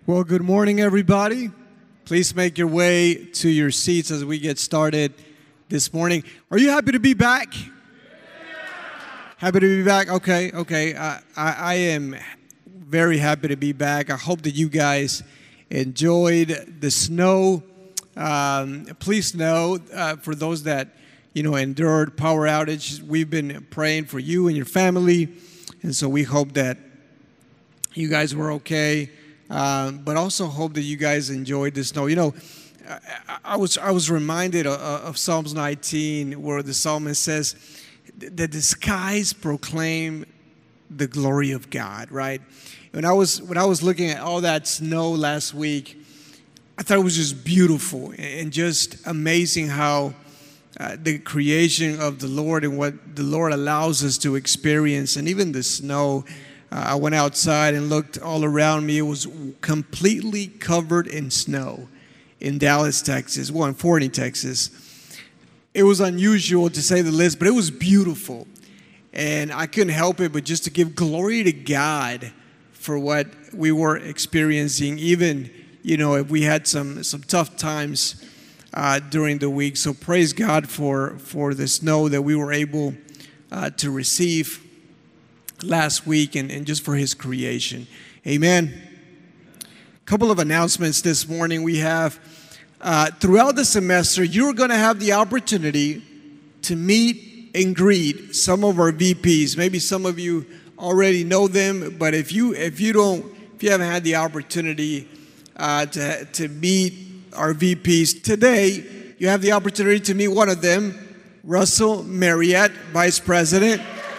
Well, good morning, everybody. Please make your way to your seats as we get started this morning. Are you happy to be back? Happy to be back? Okay. I am very happy to be back. I hope that you guys enjoyed the snow. Please know, for those that, endured power outage, we've been praying for you and your family. And so we hope that you guys were okay. But also hope that you guys enjoyed the snow. I was reminded of Psalms 19, where the psalmist says that the skies proclaim the glory of God. Right? When I was looking at all that snow last week, I thought it was just beautiful and just amazing how the creation of the Lord and what the Lord allows us to experience, and even the snow. I went outside and looked all around me. It was completely covered in snow in Dallas, Texas. Well, in Forney, Texas. It was unusual, to say the least, but it was beautiful. And I couldn't help it but just to give glory to God for what we were experiencing, even, if we had some tough times during the week. So praise God for the snow that we were able to receive last week and just for His creation. Amen. A couple of announcements this morning. We have, throughout the semester, you're going to have the opportunity to meet and greet some of our VPs. Maybe some of you already know them, but if you haven't had the opportunity to meet our VPs today, you have the opportunity to meet one of them, Russell Marriott, Vice President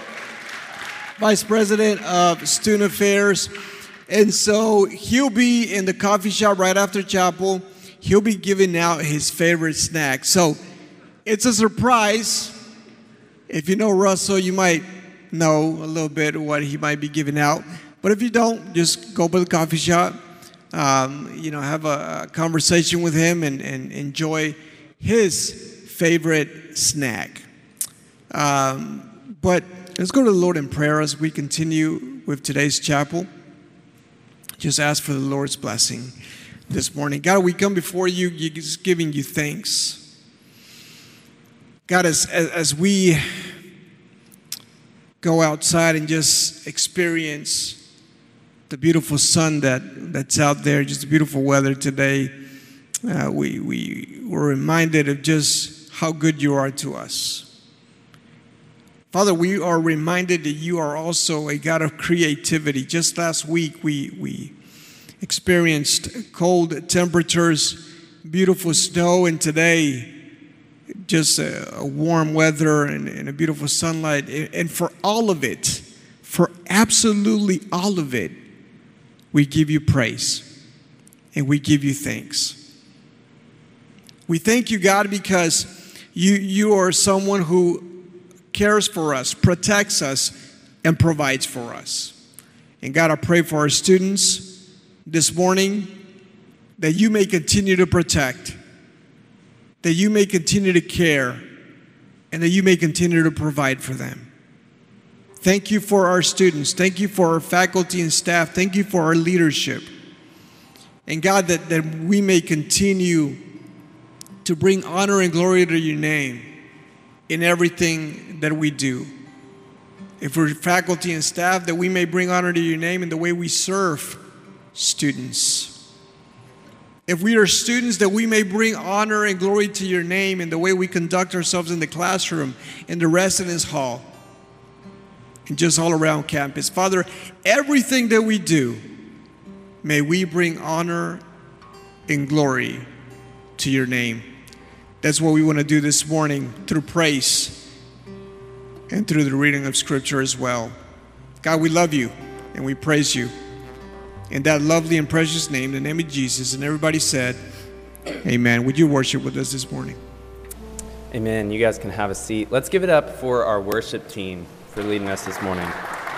of Student Affairs. And so he'll be in the coffee shop right after chapel. He'll be giving out his favorite snack. So it's a surprise. If you know Russell, you might know a little bit of what he might be giving out. But if you don't, just go to the coffee shop, have a conversation with him and enjoy his favorite snack. But let's go to the Lord in prayer as we continue with today's chapel. Just ask for the Lord's blessing this morning. God, we come before you, just giving you thanks. God, as we go outside and just experience the beautiful sun that's out there, just the beautiful weather today, we were reminded of just how good you are to us. Father, we are reminded that you are also a God of creativity. Just last week, we experienced cold temperatures, beautiful snow, and today, just a warm weather and a beautiful sunlight. And for all of it, for absolutely all of it, we give you praise and we give you thanks. We thank you, God, because you are someone who cares for us, protects us, and provides for us. And God, I pray for our students this morning that you may continue to protect, that you may continue to care, and that you may continue to provide for them. Thank you for our students. Thank you for our faculty and staff. Thank you for our leadership. And God, that we may continue to bring honor and glory to your name in everything that we do. If we're faculty and staff, that we may bring honor to your name in the way we serve students. If we are students, that we may bring honor and glory to your name in the way we conduct ourselves in the classroom, in the residence hall, and just all around campus. Father, everything that we do, may we bring honor and glory to your name. That's what we want to do this morning through praise and through the reading of Scripture as well. God, we love you and we praise you. In that lovely and precious name, the name of Jesus, and everybody said, amen. Would you worship with us this morning? Amen. You guys can have a seat. Let's give it up for our worship team for leading us this morning.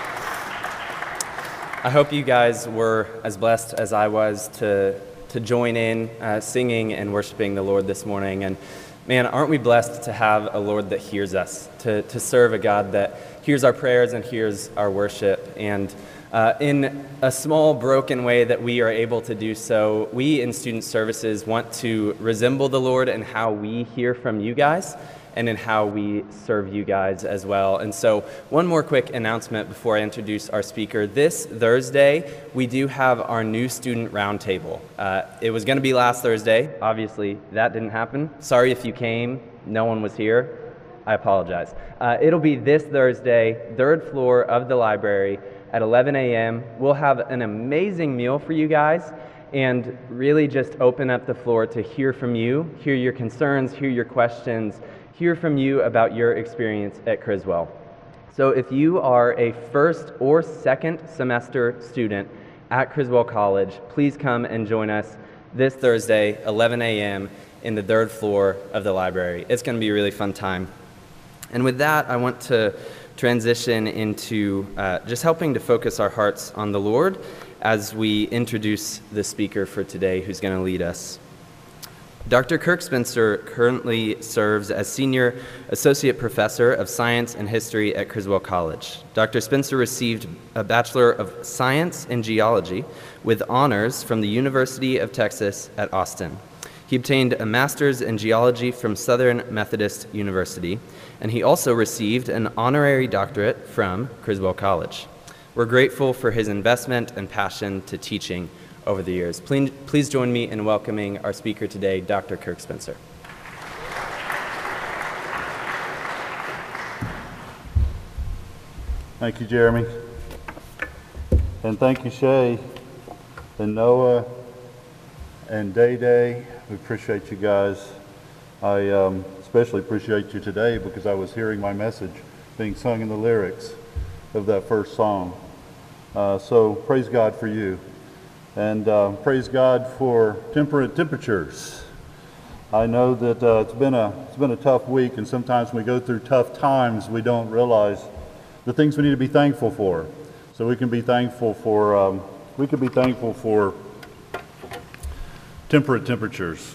I hope you guys were as blessed as I was to join in singing and worshiping the Lord this morning. And man, aren't we blessed to have a Lord that hears us, to serve a God that hears our prayers and hears our worship. And In a small, broken way that we are able to do so, we in Student Services want to resemble the Lord in how we hear from you guys and in how we serve you guys as well. And so one more quick announcement before I introduce our speaker. This Thursday, we do have our new student roundtable. It was going to be last Thursday. Obviously, that didn't happen. Sorry if you came, no one was here. I apologize. It'll be this Thursday, third floor of the library at 11 a.m. We'll have an amazing meal for you guys and really just open up the floor to hear from you, hear your concerns, hear your questions, hear from you about your experience at Criswell. So if you are a first or second semester student at Criswell College, please come and join us this Thursday, 11 a.m. in the third floor of the library. It's going to be a really fun time. And with that, I want to transition into just helping to focus our hearts on the Lord as we introduce the speaker for today who's going to lead us. Dr. Kirk Spencer currently serves as Senior Associate Professor of Science and History at Criswell College. Dr. Spencer received a Bachelor of Science in Geology with honors from the University of Texas at Austin. He obtained a Master's in Geology from Southern Methodist University, and he also received an honorary doctorate from Criswell College. We're grateful for his investment and passion to teaching over the years. Please join me in welcoming our speaker today, Dr. Kirk Spencer. Thank you, Jeremy. And thank you, Shay, and Noah, and Day. We appreciate you guys. I especially appreciate you today because I was hearing my message being sung in the lyrics of that first song. So praise God for you. And praise God for temperate temperatures. I know that it's been a tough week, and sometimes when we go through tough times, we don't realize the things we need to be thankful for. So we can be thankful for temperate temperatures.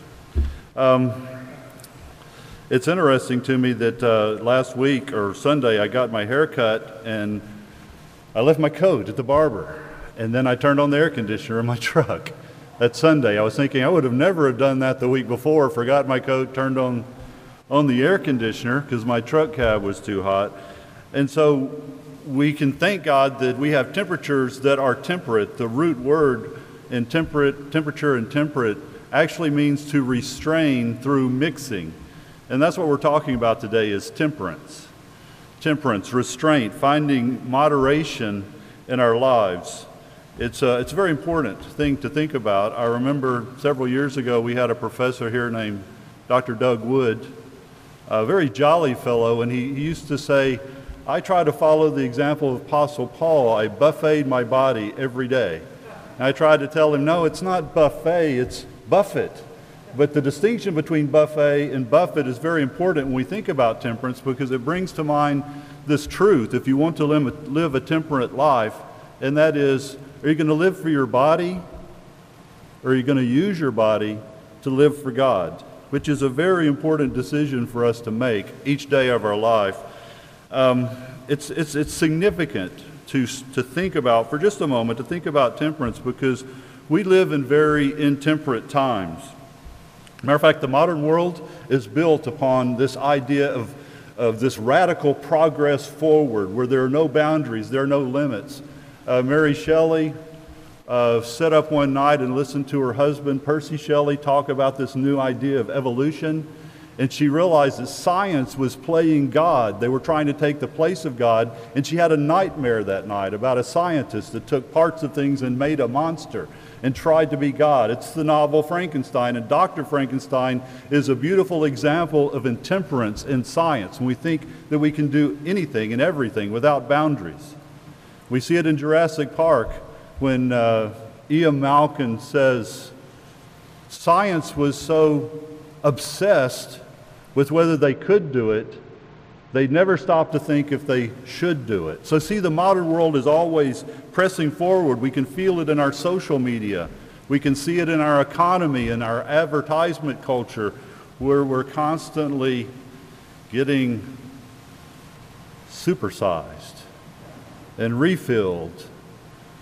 It's interesting to me that last week or Sunday I got my hair cut and I left my coat at the barber. And then I turned on the air conditioner in my truck. That Sunday, I was thinking I would have never have done that the week before, forgot my coat, turned on the air conditioner because my truck cab was too hot. And so we can thank God that we have temperatures that are temperate. The root word in temperature and temperate actually means to restrain through mixing. And that's what we're talking about today is temperance. Temperance, restraint, finding moderation in our lives. It's a very important thing to think about. I remember several years ago we had a professor here named Dr. Doug Wood, a very jolly fellow, and he used to say, I try to follow the example of Apostle Paul. I buffet my body every day. And I tried to tell him, no, it's not buffet, it's buffet. But the distinction between buffet and buffet is very important when we think about temperance because it brings to mind this truth. If you want to live a temperate life, and that is, are you going to live for your body or are you going to use your body to live for God? Which is a very important decision for us to make each day of our life. It's significant to think about, for just a moment, to think about temperance because we live in very intemperate times. Matter of fact, the modern world is built upon this idea of this radical progress forward where there are no boundaries, there are no limits. Mary Shelley sat up one night and listened to her husband, Percy Shelley, talk about this new idea of evolution. And she realized that science was playing God. They were trying to take the place of God. And she had a nightmare that night about a scientist that took parts of things and made a monster and tried to be God. It's the novel Frankenstein. And Dr. Frankenstein is a beautiful example of intemperance in science. And we think that we can do anything and everything without boundaries. We see it in Jurassic Park when Ian Malcolm says, science was so obsessed with whether they could do it, they never stopped to think if they should do it. So see, the modern world is always pressing forward. We can feel it in our social media. We can see it in our economy, in our advertisement culture, where we're constantly getting supersized and refilled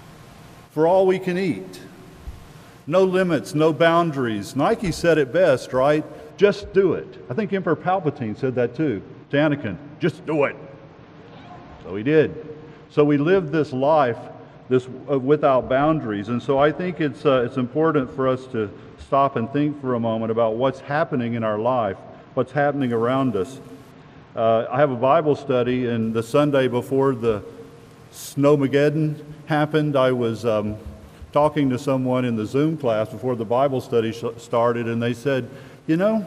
for all we can eat. No limits, no boundaries. Nike said it best, right? Just do it. I think Emperor Palpatine said that too to Anakin. Just do it. So he did. So we lived this life without boundaries. And so I think it's important for us to stop and think for a moment about what's happening in our life, what's happening around us. I have a Bible study, and the Sunday before the Snowmageddon happened, I was talking to someone in the Zoom class before the Bible study started, and they said, you know,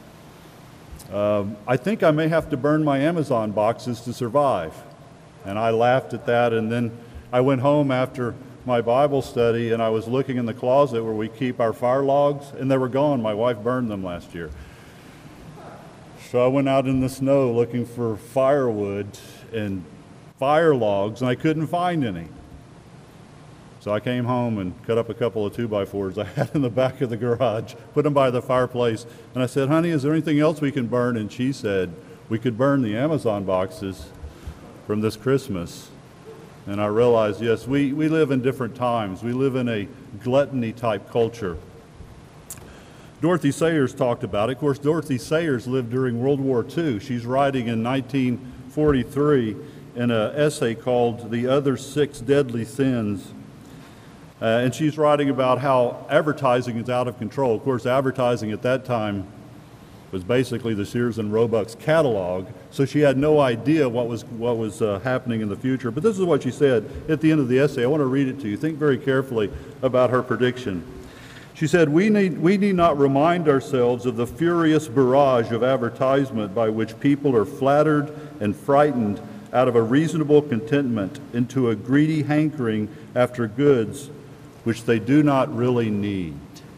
I think I may have to burn my Amazon boxes to survive. And I laughed at that, and then I went home after my Bible study, and I was looking in the closet where we keep our fire logs, and they were gone. My wife burned them last year. So I went out in the snow looking for firewood and fire logs, and I couldn't find any. So I came home and cut up a couple of 2x4s I had in the back of the garage, put them by the fireplace, and I said, honey, is there anything else we can burn? And she said, we could burn the Amazon boxes from this Christmas. And I realized, yes, we live in different times. We live in a gluttony-type culture. Dorothy Sayers talked about it. Of course, Dorothy Sayers lived during World War II. She's writing in 1943 in an essay called The Other Six Deadly Sins. And she's writing about how advertising is out of control. Of course, advertising at that time was basically the Sears and Roebuck's catalog, so she had no idea what was happening in the future. But this is what she said at the end of the essay. I want to read it to you. Think very carefully about her prediction. She said, we need not remind ourselves of the furious barrage of advertisement by which people are flattered and frightened out of a reasonable contentment into a greedy hankering after goods which they do not really need.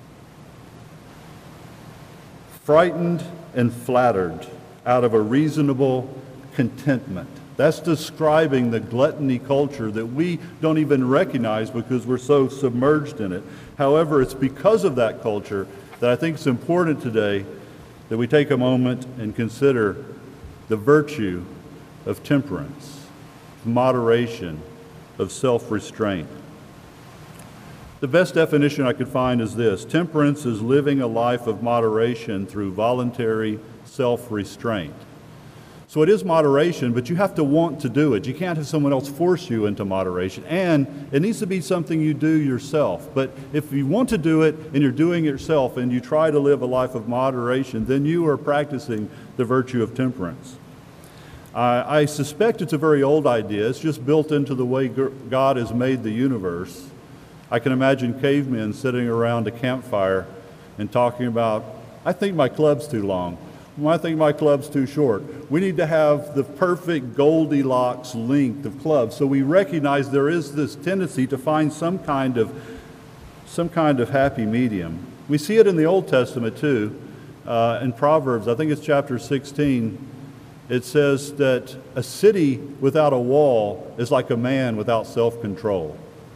Frightened and flattered out of a reasonable contentment. That's describing the gluttony culture that we don't even recognize because we're so submerged in it. However, it's because of that culture that I think it's important today that we take a moment and consider the virtue of temperance, moderation, of self-restraint. The best definition I could find is this: temperance is living a life of moderation through voluntary self-restraint. So it is moderation, but you have to want to do it. You can't have someone else force you into moderation, and it needs to be something you do yourself. But if you want to do it and you're doing it yourself and you try to live a life of moderation, then you are practicing the virtue of temperance. I suspect it's a very old idea. It's just built into the way God has made the universe. I can imagine cavemen sitting around a campfire and talking about, I think my club's too long. I think my club's too short. We need to have the perfect Goldilocks length of clubs. So we recognize there is this tendency to find some kind of happy medium. We see it in the Old Testament too. In Proverbs, I think it's chapter 16, it says that a city without a wall is like a man without self-control.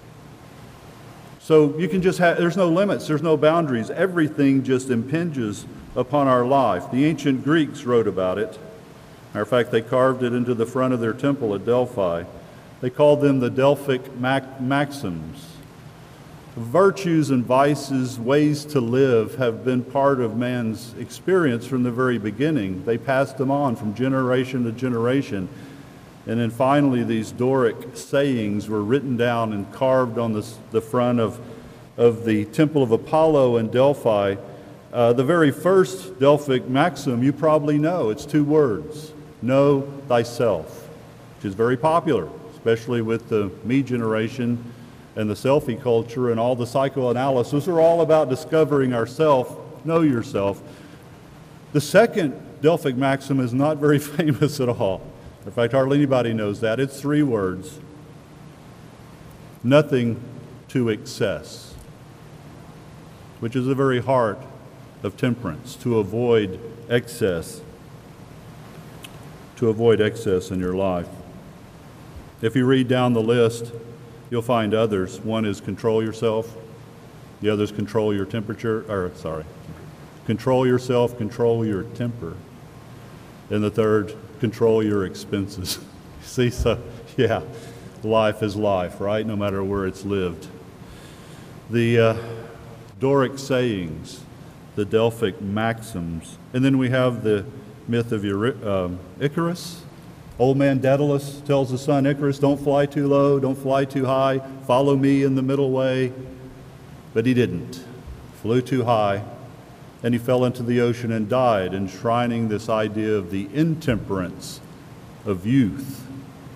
So you can just have, there's no limits, there's no boundaries. Everything just impinges upon our life. The ancient Greeks wrote about it. Matter of fact, they carved it into the front of their temple at Delphi. They called them the Delphic maxims. Virtues and vices, ways to live, have been part of man's experience from the very beginning. They passed them on from generation to generation. And then finally, these Doric sayings were written down and carved on the front of the Temple of Apollo in Delphi. The very first Delphic maxim you probably know. It's 2 words: know thyself, which is very popular, especially with the me generation and the selfie culture and all the psychoanalysis are all about discovering ourself. Know yourself. The second Delphic maxim is not very famous at all. In fact, hardly anybody knows that. It's 3 words: nothing to excess, which is the very heart of temperance, to avoid excess in your life. If you read down the list, you'll find others. One is control yourself. The other is control your control yourself, control your temper. And the third, control your expenses. See, so yeah, life is life, right? No matter where it's lived. the Doric sayings, the Delphic maxims, and then we have the myth of Icarus. Old man Daedalus tells his son Icarus, don't fly too low, don't fly too high, follow me in the middle way. But he didn't. Flew too high, and he fell into the ocean and died, enshrining this idea of the intemperance of youth.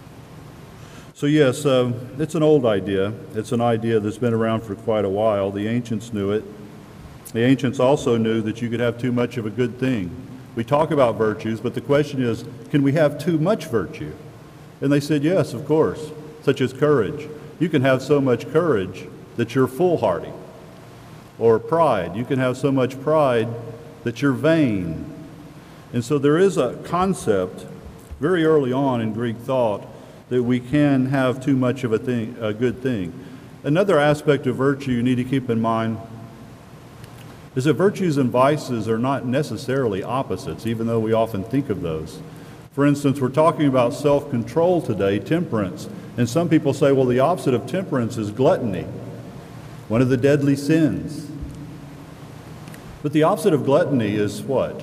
So yes, it's an old idea. It's an idea that's been around for quite a while. The ancients knew it. The ancients also knew that you could have too much of a good thing. We talk about virtues, but the question is, can we have too much virtue? And they said, yes, of course, such as courage. You can have so much courage that you're foolhardy. Or pride. You can have so much pride that you're vain. And so there is a concept very early on in Greek thought that we can have too much of a good thing. Another aspect of virtue you need to keep in mind is that virtues and vices are not necessarily opposites, even though we often think of those. For instance, we're talking about self-control today, temperance, and some people say, well, the opposite of temperance is gluttony, one of the deadly sins. But the opposite of gluttony is what?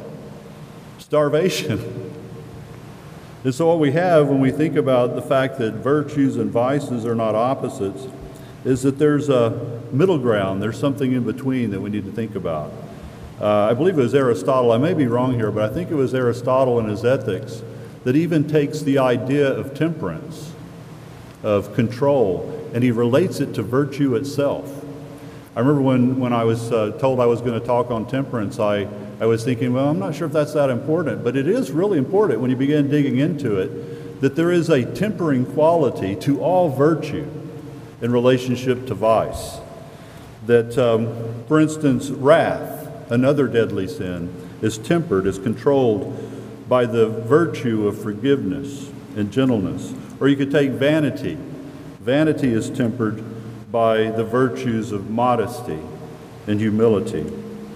Starvation. And so what we have when we think about the fact that virtues and vices are not opposites is that there's a middle ground. There's something in between that we need to think about. I believe it was Aristotle. I may be wrong here, but I think it was Aristotle in his Ethics that even takes the idea of temperance, of control, and he relates it to virtue itself. I remember when I was told I was going to talk on temperance, I was thinking, well, I'm not sure if that's that important, but it is really important when you begin digging into it, that there is a tempering quality to all virtue in relationship to vice. That, for instance, wrath, another deadly sin, is tempered, is controlled by the virtue of forgiveness and gentleness. Or you could take vanity. Vanity is tempered by the virtues of modesty and humility.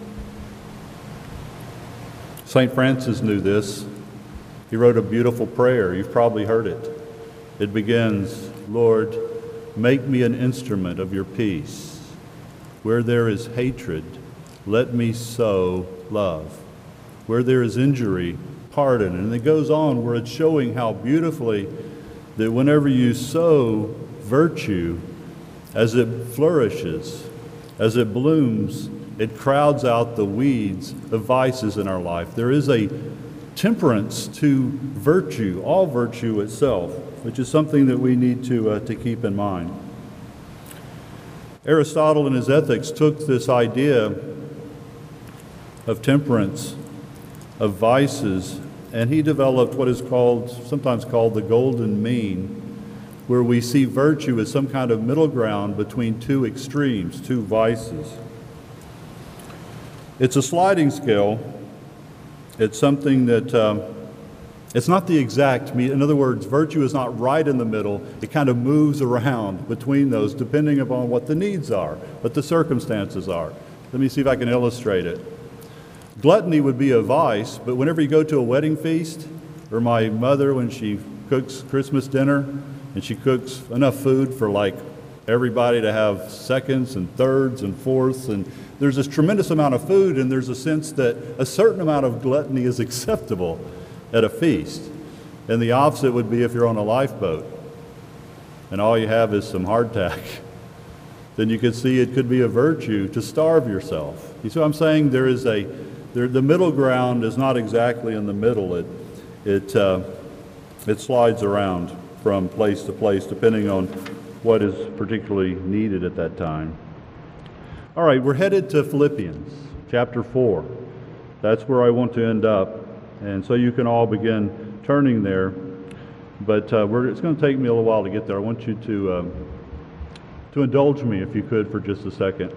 St. Francis knew this. He wrote a beautiful prayer. You've probably heard it. It begins, Lord, make me an instrument of your peace. Where there is hatred, let me sow love. Where there is injury, pardon. And it goes on where it's showing how beautifully that whenever you sow virtue, as it flourishes, as it blooms, it crowds out the weeds of vices in our life. There is a temperance to virtue, all virtue itself, which is something that we need to keep in mind. Aristotle in his Ethics took this idea of temperance, of vices, and he developed what is sometimes called the golden mean, where we see virtue as some kind of middle ground between two extremes, two vices. It's a sliding scale. It's something that it's not the exact mean. In other words, virtue is not right in the middle. It kind of moves around between those depending upon what the needs are, what the circumstances are. Let me see if I can illustrate it. Gluttony would be a vice, but whenever you go to a wedding feast, or my mother when she cooks Christmas dinner, and she cooks enough food for like everybody to have seconds and thirds and fourths, and there's this tremendous amount of food, and there's a sense that a certain amount of gluttony is acceptable at a feast. And the opposite would be if you're on a lifeboat and all you have is some hardtack. Then you could see it could be a virtue to starve yourself. You see what I'm saying? The middle ground is not exactly in the middle. It slides around from place to place depending on what is particularly needed at that time. All right, we're headed to Philippians chapter 4. That's where I want to end up. And so you can all begin turning there. But it's going to take me a little while to get there. I want you to indulge me, if you could, for just a second.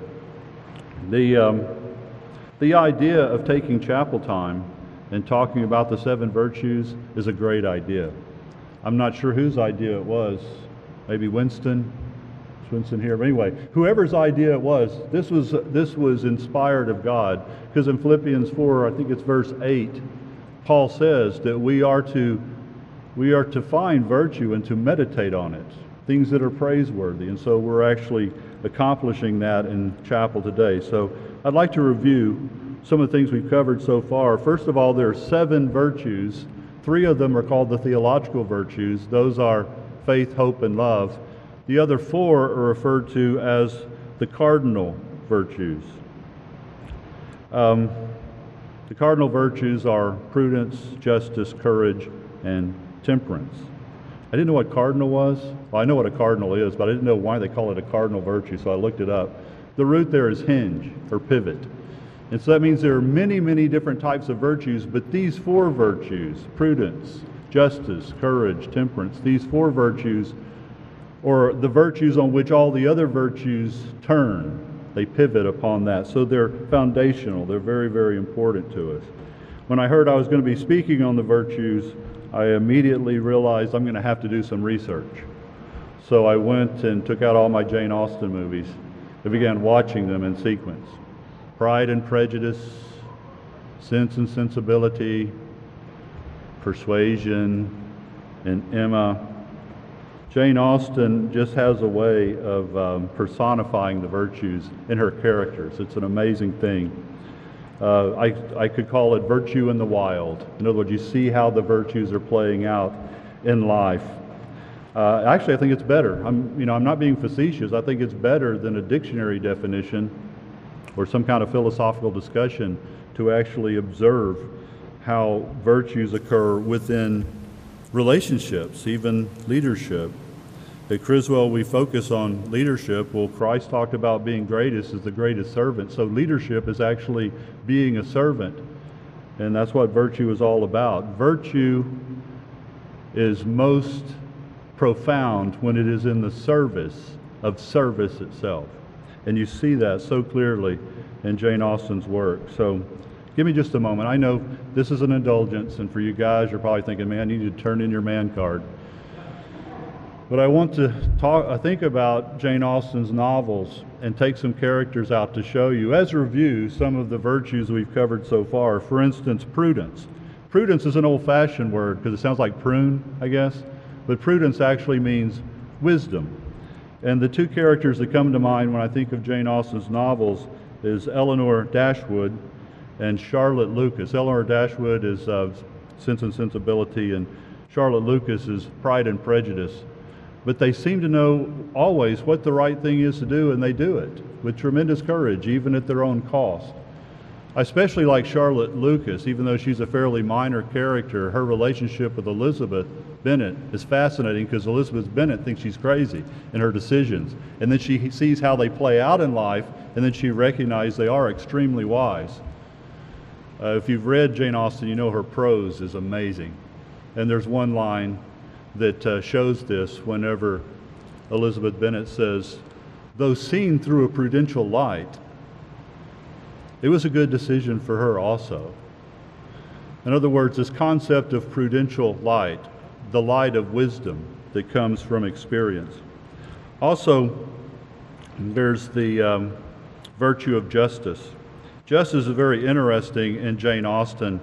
The idea of taking chapel time and talking about the 7 virtues is a great idea. I'm not sure whose idea it was. Maybe Winston. Is Winston here? But anyway, whoever's idea it was, this was inspired of God. Because in Philippians 4, I think it's verse 8, Paul says that we are to find virtue and to meditate on it, things that are praiseworthy. And so we're actually accomplishing that in chapel today. So I'd like to review some of the things we've covered so far. First of all, there are 7 virtues. 3 of them are called the theological virtues. Those are faith, hope, and love. The other 4 are referred to as the cardinal virtues. The cardinal virtues are prudence, justice, courage, and temperance. I didn't know what cardinal was. Well, I know what a cardinal is, but I didn't know why they call it a cardinal virtue, so I looked it up. The root there is hinge, or pivot. And so that means there are many, many different types of virtues, but these 4 virtues, prudence, justice, courage, temperance, these 4 virtues are the virtues on which all the other virtues turn. They pivot upon that. So they're foundational. They're very, very important to us. When I heard I was going to be speaking on the virtues, I immediately realized I'm going to have to do some research. So I went and took out all my Jane Austen movies and began watching them in sequence. Pride and Prejudice, Sense and Sensibility, Persuasion, and Emma. Jane Austen just has a way of personifying the virtues in her characters. It's an amazing thing. I could call it virtue in the wild. In other words, you see how the virtues are playing out in life. Actually, I think it's better. I'm not being facetious. I think it's better than a dictionary definition or some kind of philosophical discussion to actually observe how virtues occur within relationships, even leadership. At Criswell, we focus on leadership. Well, Christ talked about being greatest as the greatest servant. So leadership is actually being a servant. And that's what virtue is all about. Virtue is most profound when it is in the service of service itself. And you see that so clearly in Jane Austen's work. So give me just a moment. I know this is an indulgence, and for you guys, you're probably thinking, man, you need to turn in your man card. But I want to think about Jane Austen's novels and take some characters out to show you, as a review, some of the virtues we've covered so far. For instance, prudence. Prudence is an old-fashioned word because it sounds like prune, I guess. But prudence actually means wisdom. And the 2 characters that come to mind when I think of Jane Austen's novels is Elinor Dashwood and Charlotte Lucas. Elinor Dashwood is Sense and Sensibility, and Charlotte Lucas is Pride and Prejudice. But they seem to know always what the right thing is to do, and they do it with tremendous courage, even at their own cost. I especially like Charlotte Lucas, even though she's a fairly minor character. Her relationship with Elizabeth Bennet is fascinating because Elizabeth Bennet thinks she's crazy in her decisions. And then she sees how they play out in life, and then she recognizes they are extremely wise. If you've read Jane Austen, you know her prose is amazing. And there's one line that shows this whenever Elizabeth Bennet says, though seen through a prudential light, it was a good decision for her also. In other words, this concept of prudential light, the light of wisdom that comes from experience. Also, there's the virtue of justice. Justice is very interesting in Jane Austen.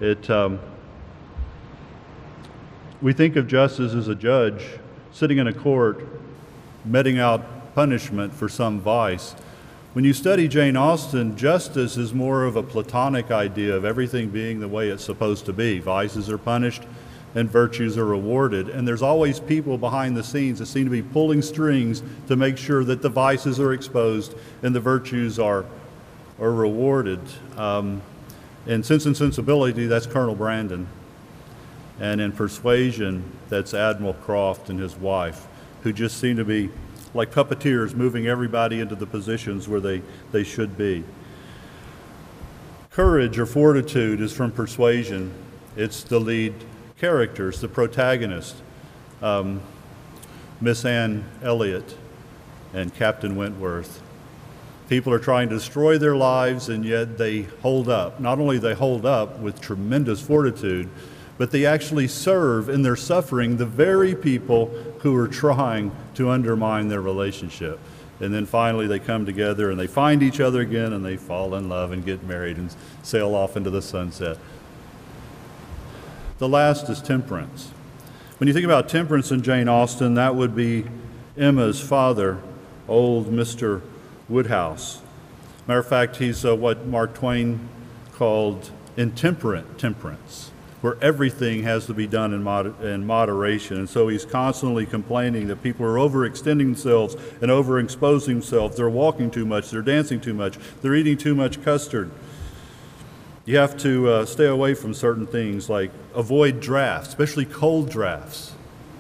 We think of justice as a judge sitting in a court meting out punishment for some vice. When you study Jane Austen, justice is more of a Platonic idea of everything being the way it's supposed to be. Vices are punished and virtues are rewarded. And there's always people behind the scenes that seem to be pulling strings to make sure that the vices are exposed and the virtues are rewarded. In Sense and Sensibility, that's Colonel Brandon. And in Persuasion, that's Admiral Croft and his wife, who just seem to be like puppeteers moving everybody into the positions where they should be. Courage or fortitude is from Persuasion. It's the lead characters, the protagonist, Miss Anne Elliot and Captain Wentworth. People are trying to destroy their lives, and yet they hold up. Not only they hold up with tremendous fortitude, but they actually serve in their suffering the very people who are trying to undermine their relationship. And then finally they come together and they find each other again and they fall in love and get married and sail off into the sunset. The last is temperance. When you think about temperance in Jane Austen, that would be Emma's father, old Mr. Woodhouse. Matter of fact, he's what Mark Twain called intemperate temperance, where everything has to be done in moderation. And so he's constantly complaining that people are overextending themselves and overexposing themselves. They're walking too much, they're dancing too much, they're eating too much custard. You have to stay away from certain things, like avoid drafts, especially cold drafts.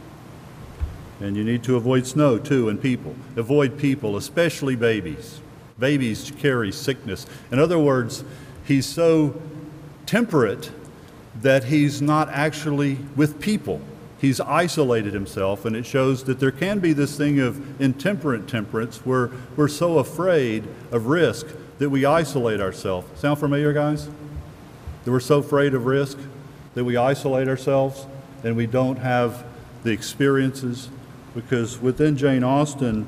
And you need to avoid snow too, and people. Avoid people, especially babies. Babies carry sickness. In other words, he's so temperate that he's not actually with people. He's isolated himself, and it shows that there can be this thing of intemperate temperance where we're so afraid of risk that we isolate ourselves. Sound familiar, guys? That we're so afraid of risk that we isolate ourselves and we don't have the experiences. Because within Jane Austen,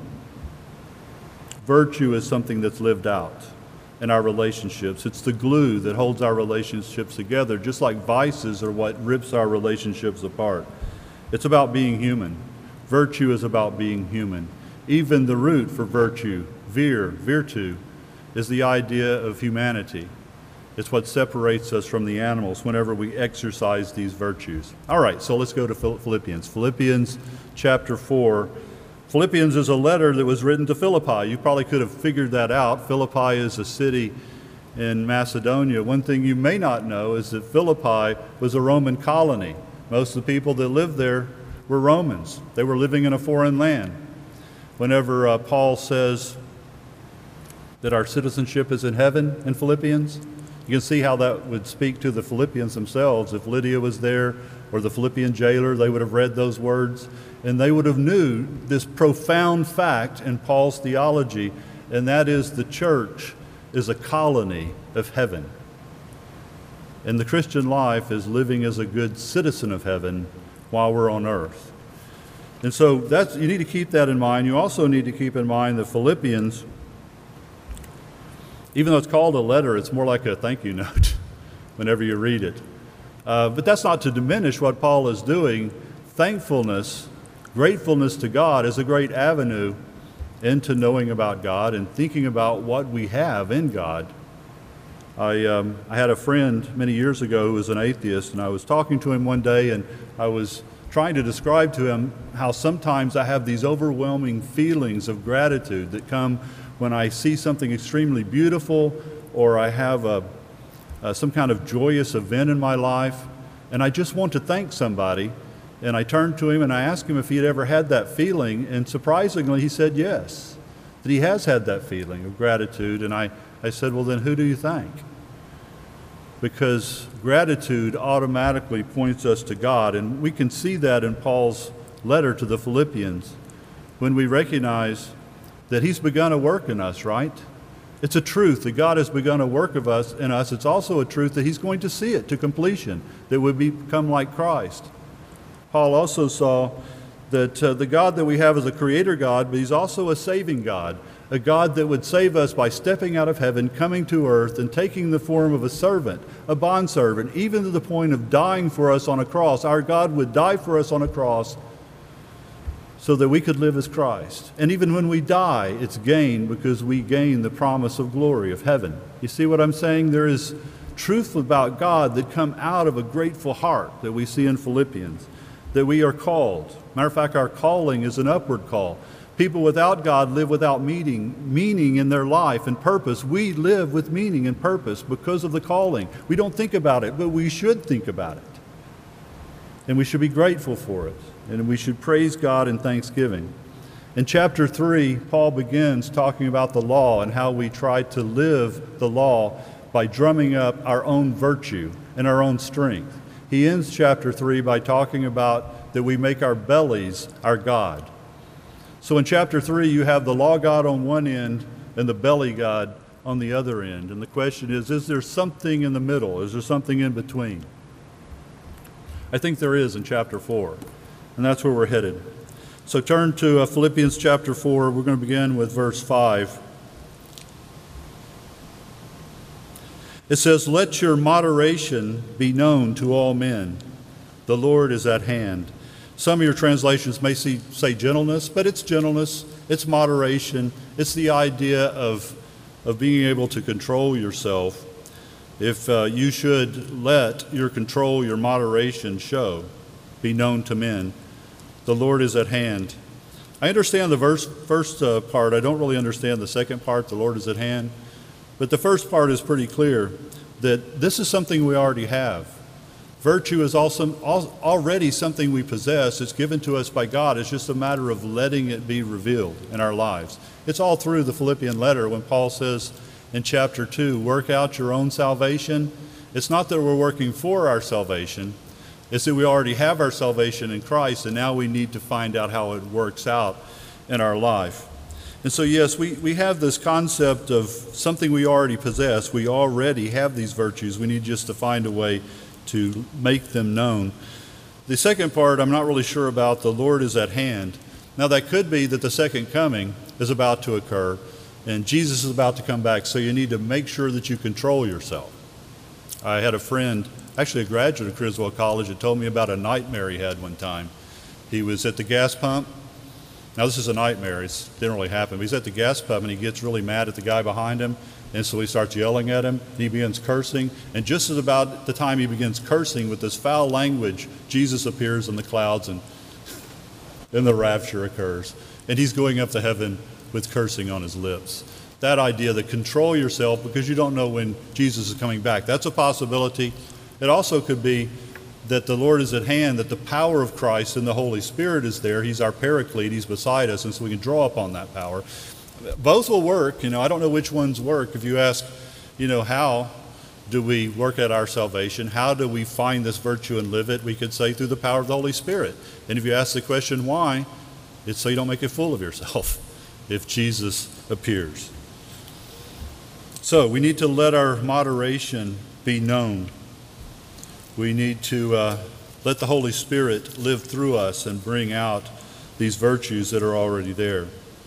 virtue is something that's lived out in our relationships. It's the glue that holds our relationships together, just like vices are what rips our relationships apart. It's about being human. Virtue is about being human. Even the root for virtue, virtu, is the idea of humanity. It's what separates us from the animals whenever we exercise these virtues. All right, so let's go to Philippians. Philippians chapter 4. Philippians is a letter that was written to Philippi. You probably could have figured that out. Philippi is a city in Macedonia. One thing you may not know is that Philippi was a Roman colony. Most of the people that lived there were Romans. They were living in a foreign land. Whenever Paul says that our citizenship is in heaven in Philippians, you can see how that would speak to the Philippians themselves. If Lydia was there or the Philippian jailer, they would have read those words, and they would have knew this profound fact in Paul's theology, and that is the church is a colony of heaven. And the Christian life is living as a good citizen of heaven while we're on earth. And so you need to keep that in mind. You also need to keep in mind that Philippians, even though it's called a letter, it's more like a thank you note whenever you read it. But that's not to diminish what Paul is doing. Thankfulness, gratefulness to God is a great avenue into knowing about God and thinking about what we have in God. I had a friend many years ago who was an atheist, and I was talking to him one day, and I was trying to describe to him how sometimes I have these overwhelming feelings of gratitude that come when I see something extremely beautiful, or I have some kind of joyous event in my life, and I just want to thank somebody. And I turned to him and I asked him if he had ever had that feeling, and surprisingly he said yes, that he has had that feeling of gratitude. And I said, well, then who do you thank? Because gratitude automatically points us to God, and we can see that in Paul's letter to the Philippians when we recognize that he's begun a work in us, right? It's a truth that God has begun a work in us. It's also a truth that he's going to see it to completion, that we become like Christ. Paul also saw that the God that we have is a creator God, but he's also a saving God, a God that would save us by stepping out of heaven, coming to earth, and taking the form of a servant, a bondservant, even to the point of dying for us on a cross. Our God would die for us on a cross so that we could live as Christ. And even when we die, it's gain, because we gain the promise of glory of heaven. You see what I'm saying? There is truth about God that come out of a grateful heart that we see in Philippians, that we are called. Matter of fact, our calling is an upward call. People without God live without meaning in their life and purpose. We live with meaning and purpose because of the calling. We don't think about it, but we should think about it. And we should be grateful for it. And we should praise God in thanksgiving. In chapter 3, Paul begins talking about the law and how we try to live the law by drumming up our own virtue and our own strength. He ends chapter 3 by talking about that we make our bellies our God. So in chapter 3, you have the law God on one end and the belly God on the other end. And the question is there something in the middle? Is there something in between? I think there is in chapter 4. And that's where we're headed. So turn to Philippians chapter 4. We're going to begin with verse 5. It says, "Let your moderation be known to all men. The Lord is at hand." Some of your translations may say gentleness, but it's gentleness. It's moderation. It's the idea of being able to control yourself. If you should let your control, your moderation show, be known to men, the Lord is at hand. I understand the first part. I don't really understand the second part, the Lord is at hand. But the first part is pretty clear that this is something we already have. Virtue is also already something we possess. It's given to us by God. It's just a matter of letting it be revealed in our lives. It's all through the Philippian letter when Paul says in chapter 2, work out your own salvation. It's not that we're working for our salvation. It's that we already have our salvation in Christ, and now we need to find out how it works out in our life. And so, yes, we have this concept of something we already possess. We already have these virtues. We need just to find a way to make them known. The second part, I'm not really sure about. The Lord is at hand. Now, that could be that the second coming is about to occur, and Jesus is about to come back, so you need to make sure that you control yourself. I had a friend, actually a graduate of Criswell College, that told me about a nightmare he had one time. He was at the gas pump. Now, this is a nightmare. It didn't really happen. But he's at the gas pump, and he gets really mad at the guy behind him, and so he starts yelling at him, and he begins cursing. And just at about the time he begins cursing with this foul language, Jesus appears in the clouds, and the rapture occurs. And he's going up to heaven with cursing on his lips. That idea that control yourself because you don't know when Jesus is coming back, that's a possibility. It also could be that the Lord is at hand, that the power of Christ and the Holy Spirit is there. He's our paraclete. He's beside us, and so we can draw upon that power. Both will work. I don't know which ones work. If you ask, how do we work at our salvation? How do we find this virtue and live it? We could say through the power of the Holy Spirit. And if you ask the question why, it's so you don't make a fool of yourself if Jesus appears. So we need to let our moderation be known. We need to let the Holy Spirit live through us and bring out these virtues that are already there.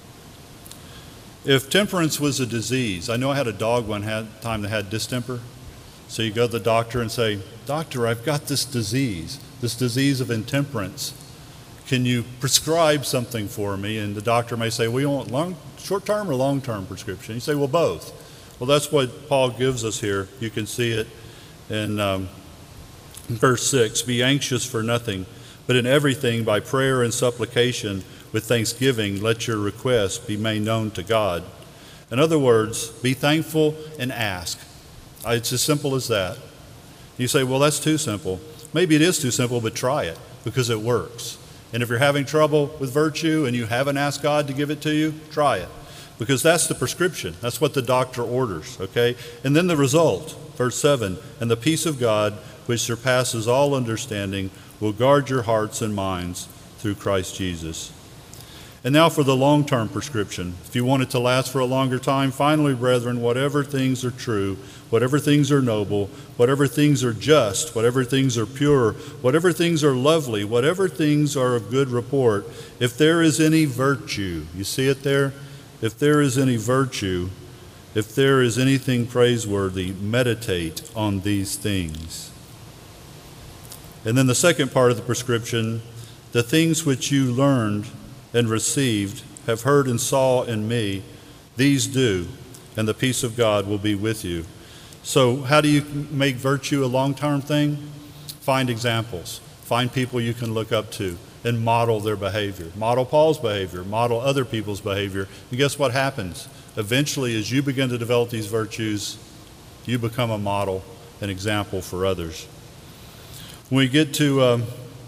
If temperance was a disease, I know I had a dog one time that had distemper. So you go to the doctor and say, Doctor, I've got this disease of intemperance. Can you prescribe something for me? And the doctor may say, well, you want short-term or long-term prescription? You say, well, both. Well, that's what Paul gives us here. You can see it in verse 6. Be anxious for nothing, but in everything by prayer and supplication with thanksgiving, let your requests be made known to God. In other words, be thankful and ask. It's as simple as that. You say, well, that's too simple. Maybe it is too simple, but try it because it works. And if you're having trouble with virtue and you haven't asked God to give it to you, try it. Because that's the prescription. That's what the doctor orders, okay? And then the result, verse 7, and the peace of God, which surpasses all understanding, will guard your hearts and minds through Christ Jesus. And now for the long-term prescription. If you want it to last for a longer time, finally, brethren, whatever things are true, whatever things are noble, whatever things are just, whatever things are pure, whatever things are lovely, whatever things are of good report, if there is any virtue, you see it there? If there is any virtue, if there is anything praiseworthy, meditate on these things. And then the second part of the prescription, the things which you learned and received, have heard and saw in me, these do, and the peace of God will be with you. So how do you make virtue a long-term thing? Find examples. Find people you can look up to and model their behavior. Model Paul's behavior. Model other people's behavior. And guess what happens? Eventually, as you begin to develop these virtues, you become a model, an example for others. When we get to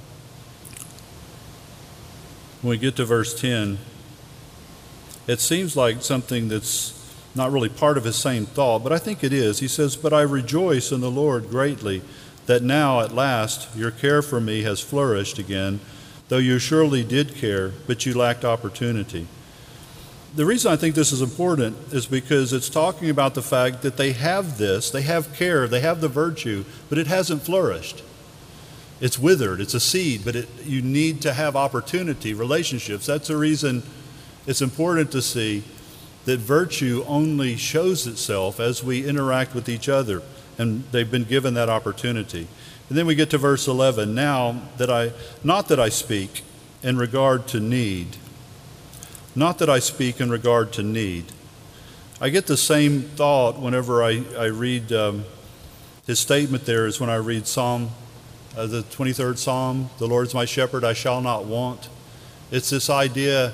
verse 10, it seems like something that's not really part of his same thought, but I think it is. He says, but I rejoice in the Lord greatly that now at last your care for me has flourished again, though you surely did care, but you lacked opportunity. The reason I think this is important is because it's talking about the fact that they have this, they have care, they have the virtue, but it hasn't flourished. It's withered, it's a seed, but you need to have opportunity, relationships. That's the reason it's important to see that virtue only shows itself as we interact with each other, and they've been given that opportunity. And then we get to verse 11, not that I speak in regard to need, Not that I speak in regard to need. I get the same thought whenever I read his statement there as when I read the 23rd Psalm, the Lord is my shepherd, I shall not want. It's this idea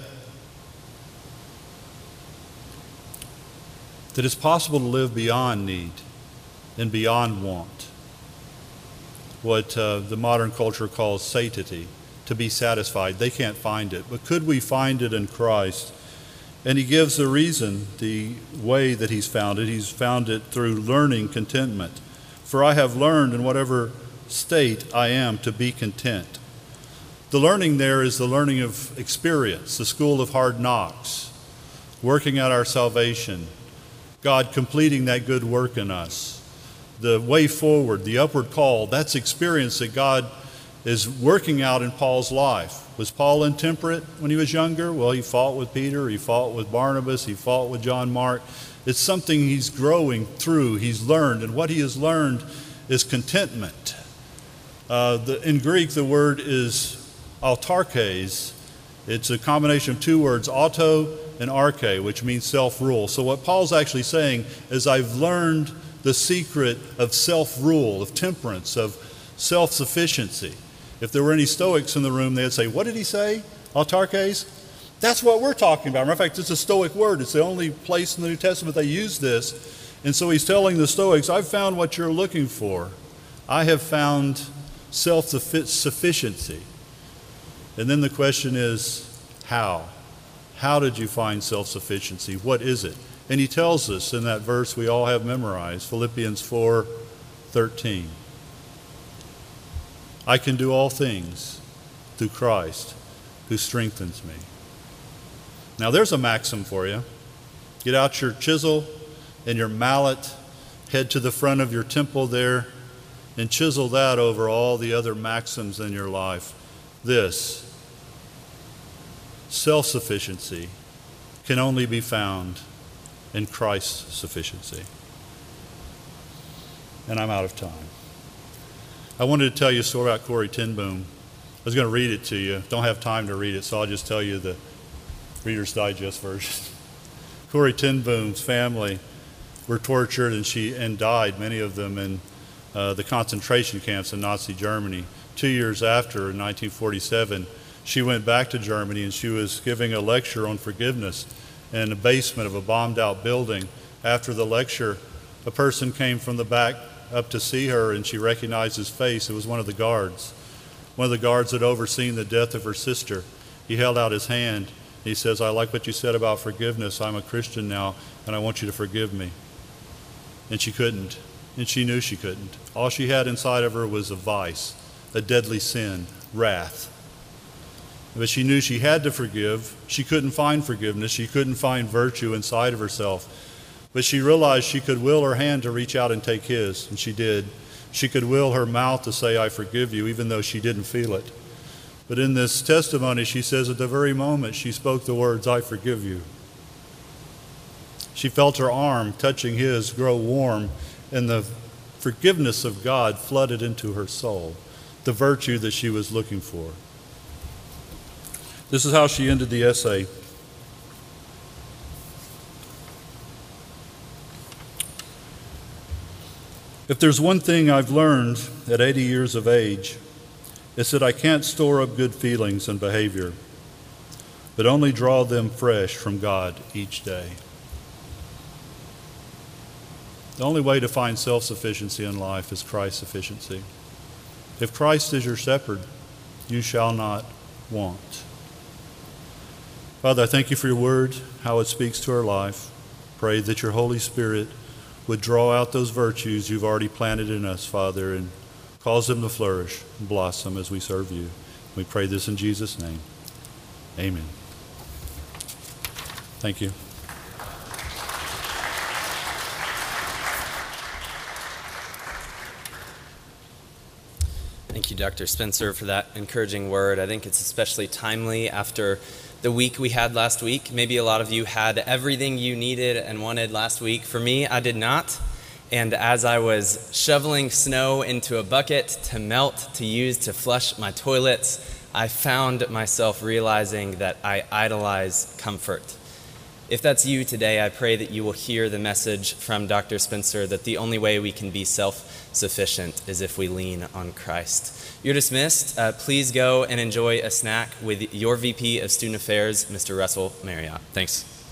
that it's possible to live beyond need and beyond want. What the modern culture calls satiety, to be satisfied. They can't find it. But could we find it in Christ? And he gives the reason, the way that he's found it. He's found it through learning contentment. For I have learned in whatever state I am to be content. The learning there is the learning of experience, the school of hard knocks, working out our salvation, God completing that good work in us. The way forward, the upward call, that's experience that God is working out in Paul's life. Was Paul intemperate when he was younger? Well, he fought with Peter, he fought with Barnabas, he fought with John Mark. It's something he's growing through, he's learned, and what he has learned is contentment. In Greek, the word is autarkes. It's a combination of two words, auto and arche, which means self-rule. So what Paul's actually saying is, I've learned the secret of self-rule, of temperance, of self-sufficiency. If there were any Stoics in the room, they'd say, what did he say? Autarkes? That's what we're talking about. Matter of fact, it's a Stoic word. It's the only place in the New Testament they use this. And so he's telling the Stoics, I've found what you're looking for. I have found self-sufficiency. And then the question is, how? How did you find self-sufficiency? What is it? And he tells us in that verse we all have memorized, Philippians 4:13. I can do all things through Christ who strengthens me. Now there's a maxim for you. Get out your chisel and your mallet, head to the front of your temple there, and chisel that over all the other maxims in your life. This, self-sufficiency, can only be found in Christ's sufficiency. And I'm out of time. I wanted to tell you a story about Corrie ten Boom. I was going to read it to you. Don't have time to read it, so I'll just tell you the Reader's Digest version. Corrie ten Boom's family were tortured and died, many of them, in the concentration camps in Nazi Germany. 2 years after, in 1947, she went back to Germany and she was giving a lecture on forgiveness in the basement of a bombed-out building. After the lecture, a person came from the back up to see her, and she recognized his face. It was one of the guards. One of the guards had overseen the death of her sister. He held out his hand. He says, I like what you said about forgiveness. I'm a Christian now, and I want you to forgive me. And she couldn't, and she knew she couldn't. All she had inside of her was a vice, a deadly sin, wrath. But she knew she had to forgive. She couldn't find forgiveness. She couldn't find virtue inside of herself. But she realized she could will her hand to reach out and take his, and she did. She could will her mouth to say, I forgive you, even though she didn't feel it. But in this testimony, she says at the very moment she spoke the words, I forgive you, she felt her arm touching his grow warm, and the forgiveness of God flooded into her soul, the virtue that she was looking for. This is how she ended the essay. If there's one thing I've learned at 80 years of age, it's that I can't store up good feelings and behavior, but only draw them fresh from God each day. The only way to find self-sufficiency in life is Christ's sufficiency. If Christ is your shepherd, you shall not want. Father, I thank you for your word, how it speaks to our life. Pray that your Holy Spirit would draw out those virtues you've already planted in us, Father, and cause them to flourish and blossom as we serve you. We pray this in Jesus' name. Amen. Thank you. Thank you, Dr. Spencer, for that encouraging word. I think it's especially timely after the week we had last week. Maybe a lot of you had everything you needed and wanted last week. For me, I did not. And as I was shoveling snow into a bucket to melt, to use to flush my toilets, I found myself realizing that I idolize comfort. If that's you today, I pray that you will hear the message from Dr. Spencer that the only way we can be self-sufficient is if we lean on Christ. You're dismissed. Please go and enjoy a snack with your VP of Student Affairs, Mr. Russell Marriott. Thanks.